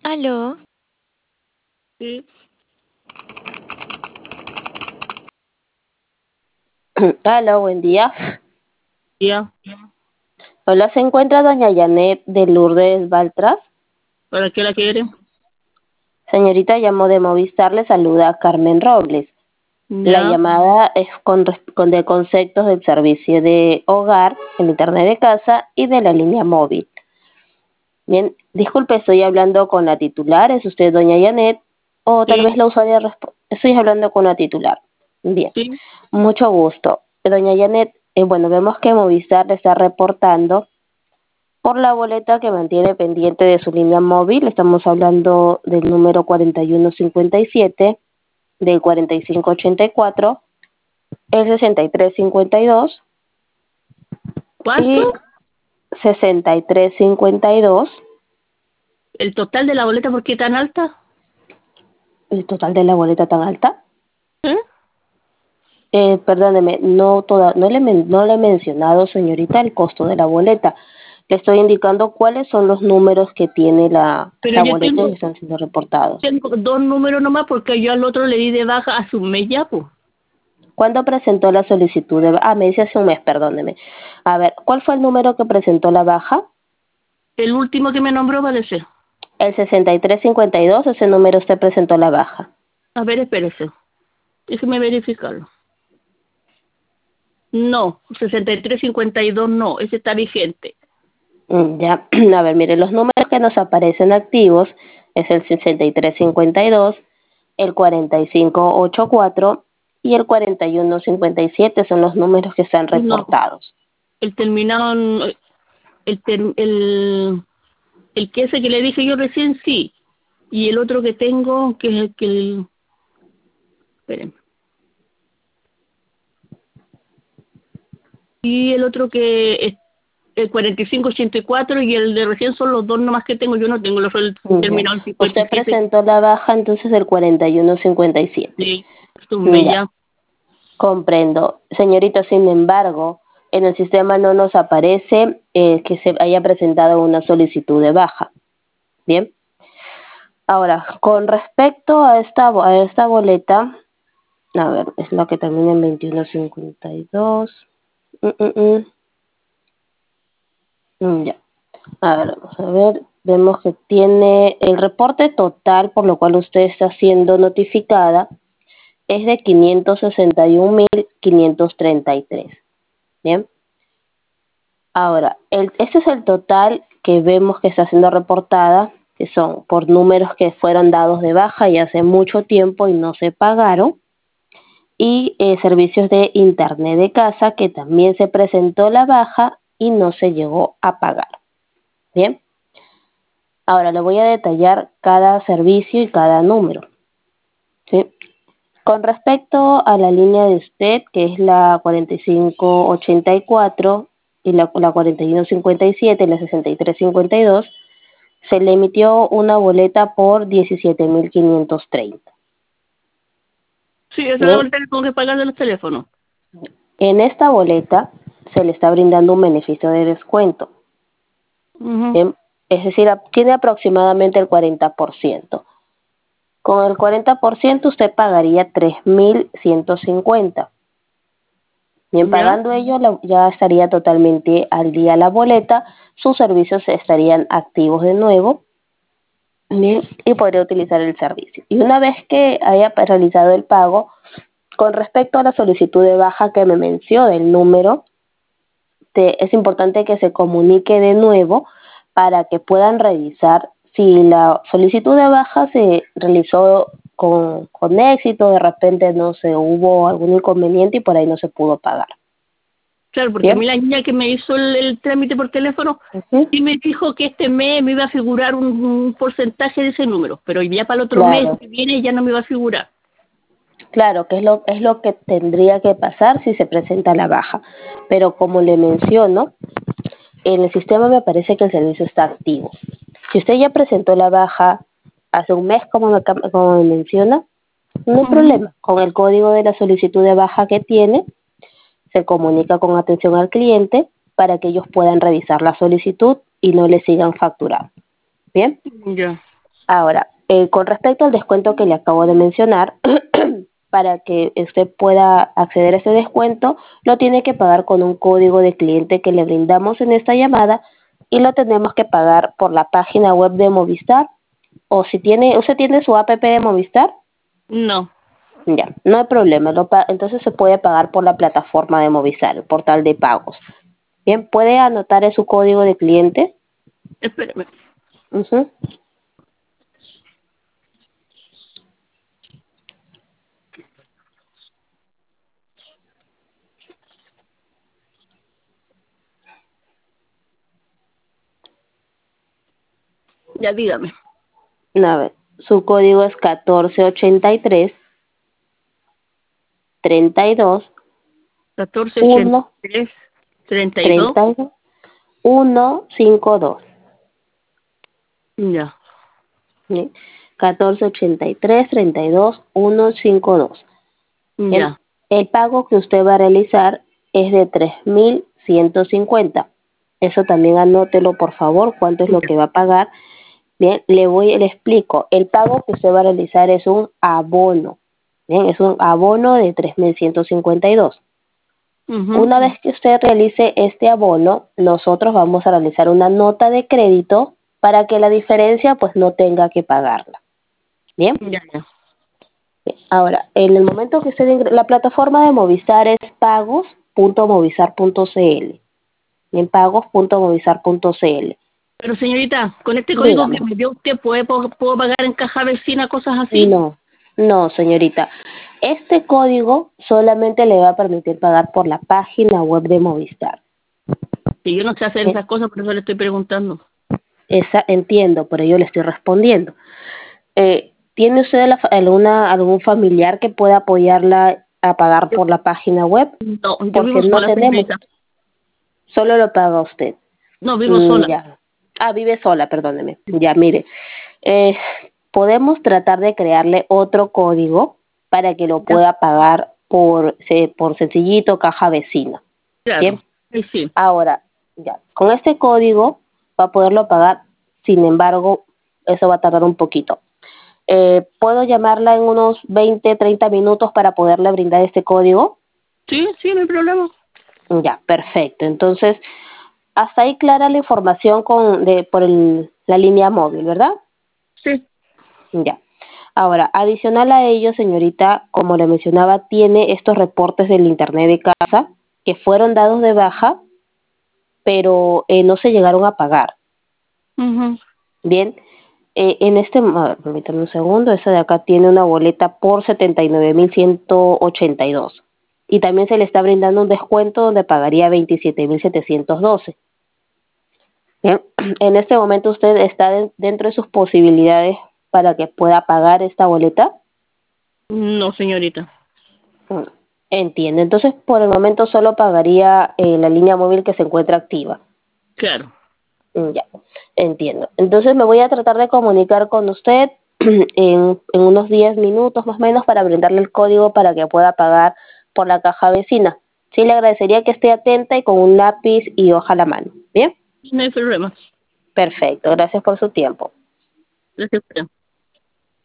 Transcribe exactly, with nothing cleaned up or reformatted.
Aló, Sí, Hola, buen día. ya. Hola, se encuentra doña Janet de Lourdes Baltras. ¿Para qué la quieren? Señorita, llamo de Movistar, le saluda a Carmen Robles. La Ya. llamada es con, res- con de conceptos del servicio de hogar, el internet de casa y de la línea móvil. Bien, disculpe, estoy hablando con la titular, ¿es usted doña Janet? O tal Sí, vez la usuaria respo- Estoy hablando con la titular. Bien, sí. mucho gusto. Doña Janet, eh, bueno, vemos que Movistar le está reportando por la boleta que mantiene pendiente de su línea móvil. Estamos hablando del número cuarenta y uno cincuenta y siete, del cuarenta y cinco ochenta y cuatro, el sesenta y tres cincuenta y dos ¿Cuánto? y sesenta y tres cincuenta y dos. ¿El total de la boleta por qué tan alta? ¿El total de la boleta tan alta? ¿Eh? Eh, perdóneme, no, toda, no, le, men- no le he mencionado, señorita, el costo de la boleta. Le estoy indicando cuáles son los números que tiene la, Pero la yo boleta y que tengo, están siendo reportados. tengo dos números nomás porque yo al otro le di de baja hace un mes ya, pues. ¿Cuándo presentó la solicitud de... Ah, me dice hace un mes, perdóneme. A ver, ¿cuál fue el número que presentó la baja? El último que me nombró parece. El sesenta y tres cincuenta y dos, ese número usted presentó la baja. A ver, espérese. Déjeme verificarlo. No, sesenta y tres cincuenta y dos no, ese está vigente. Mm, ya, a ver, mire, los números que nos aparecen activos es el sesenta y tres cincuenta y dos, el cuarenta y cinco ochenta y cuatro y el cuarenta y uno cincuenta y siete son los números que están No, reportados. el terminado, en- el, ter- el, el que ese que le dije yo recién sí. Y el otro que tengo, que es el que... el- espérenme. Y el otro que es el cuarenta y cinco ochenta y cuatro y el de recién son los dos nomás que tengo. Yo no tengo los el Mm, ya. terminado en cincuenta y Usted siete. presentó la baja entonces del cuarenta y uno cincuenta y siete. Sí, es un Mm, mes ya. ya. Comprendo. Señorita, sin embargo, en el sistema no nos aparece eh, que se haya presentado una solicitud de baja. Bien. Ahora, con respecto a esta, a esta boleta, a ver, es la que termina en veintiuno cincuenta y dos. Mm, mm, mm. Mm, ya. A ver, vamos a ver. Vemos que tiene el reporte total por lo cual usted está siendo notificada es de quinientos sesenta y un mil quinientos treinta y tres. Bien. Ahora, el, este es el total que vemos que está siendo reportada, que son por números que fueron dados de baja y hace mucho tiempo y no se pagaron, y eh, servicios de internet de casa que también se presentó la baja y no se llegó a pagar. Bien, ahora le voy a detallar cada servicio y cada número. ¿Sí? Con respecto a la línea de usted, que es la cuarenta y cinco ochenta y cuatro y la, la cuarenta y uno cincuenta y siete y la sesenta y tres cincuenta y dos, se le emitió una boleta por diecisiete mil quinientos treinta. Sí, esa es la Bien, boleta que tengo que pagar de los teléfonos. en esta boleta se le está brindando un beneficio de descuento. Ujú. Bien, es decir, a- tiene aproximadamente el cuarenta por ciento. Con el cuarenta por ciento usted pagaría tres mil ciento cincuenta. Bien, ¿Ya? pagando ello la- ya estaría totalmente al día la boleta, sus servicios estarían activos de nuevo. Bien, y podría utilizar el servicio. Y una vez que haya realizado el pago, con respecto a la solicitud de baja que me mencionó del número, te- es importante que se comunique de nuevo para que puedan revisar si la solicitud de baja se realizó con, con éxito, de repente no se hubo algún inconveniente y por ahí no se pudo pagar. Claro, porque a Bien. mí la niña que me hizo el, el trámite por teléfono Ujú. sí me dijo que este mes me iba a figurar un, un porcentaje de ese número, pero ya para el otro mes Claro, que viene ya no me va a figurar. claro, que es lo, es lo que tendría que pasar si se presenta la baja. Pero como le menciono, en el sistema me parece que el servicio está activo. Si usted ya presentó la baja hace un mes, como me, cam- como me menciona, no hay Ujú. problema. Con el código de la solicitud de baja que tiene, se comunica con atención al cliente para que ellos puedan revisar la solicitud y no le sigan facturando. Bien. Ya. Ahora, eh, con respecto al descuento que le acabo de mencionar, para que usted pueda acceder a ese descuento, lo tiene que pagar con un código de cliente que le brindamos en esta llamada y lo tenemos que pagar por la página web de Movistar. O si tiene, ¿usted tiene su app de Movistar? No. Ya, no hay problema. Lo pa- entonces se puede pagar por la plataforma de Movistar, el portal de pagos. Bien, ¿puede anotar su código de cliente? Espérame. Ujú. Ya dígame. A ver, su código es catorce ochenta y tres, treinta y dos, catorce ochenta uno, y tres, treinta y dos. treinta y dos, uno cinco dos. Ya. ¿Sí? catorce ochenta y tres, treinta y dos, uno cinco dos. Bien, Ya. el pago que usted va a realizar es de tres mil ciento cincuenta. Eso también anótelo, por favor, cuánto es lo Ya. que va a pagar. Bien, le voy, le explico. El pago que usted va a realizar es un abono. Bien, es un abono de tres mil ciento cincuenta y dos. Ujú. Una vez que usted realice este abono, nosotros vamos a realizar una nota de crédito para que la diferencia pues no tenga que pagarla. Bien. Ya, ya. Ahora, en el momento que usted ingre- la plataforma de Movistar es pagos punto movistar punto c l. En pagos punto movistar punto c l. Pero señorita, con este código Dígame. que me dio usted, ¿puede, puedo, puedo pagar en caja vecina, cosas así? No, no, señorita. Este código solamente le va a permitir pagar por la página web de Movistar. Que yo no sé hacer ¿Eh? esas cosas, por eso le estoy preguntando. Esa entiendo, pero yo le estoy respondiendo. Eh, ¿Tiene usted la fa- alguna, algún familiar que pueda apoyarla a pagar Yo, por la página web? no, yo Porque vivo no sola, tenemos, señorita. solo lo paga usted. No, vivo Mm, sola. ya. Ah, vive sola, perdóneme. Ya, mire. Eh, podemos tratar de crearle otro código para que lo Ya. pueda pagar por, se- por sencillito caja vecina. Claro. Bien. Sí, sí. Ahora, ya. Con este código va a poderlo pagar. Sin embargo, eso va a tardar un poquito. Eh, ¿Puedo llamarla en unos veinte, treinta minutos para poderle brindar este código? Sí, sí, no hay problema. Ya, perfecto. Entonces, hasta ahí clara la información con, de, por el, la línea móvil, ¿verdad? Sí. Ya. Ahora, adicional a ello, señorita, como le mencionaba, tiene estos reportes del Internet de casa que fueron dados de baja, pero eh, no se llegaron a pagar. Ujú. Bien, eh, en este, a ver, permítame un segundo, esa de acá tiene una boleta por setenta y nueve mil ciento ochenta y dos. Y también se le está brindando un descuento donde pagaría veintisiete mil setecientos doce. Bien, en este momento usted está de- dentro de sus posibilidades para que pueda pagar esta boleta. No, señorita. Mm, Entiendo. Entonces, por el momento solo pagaría eh, la línea móvil que se encuentra activa. Claro. Mm, Ya, entiendo. Entonces me voy a tratar de comunicar con usted en, en unos diez minutos más o menos para brindarle el código para que pueda pagar por la caja vecina. Sí, le agradecería que esté atenta y con un lápiz y hoja a la mano. Bien, No hay problema. perfecto. Gracias por su tiempo. Gracias.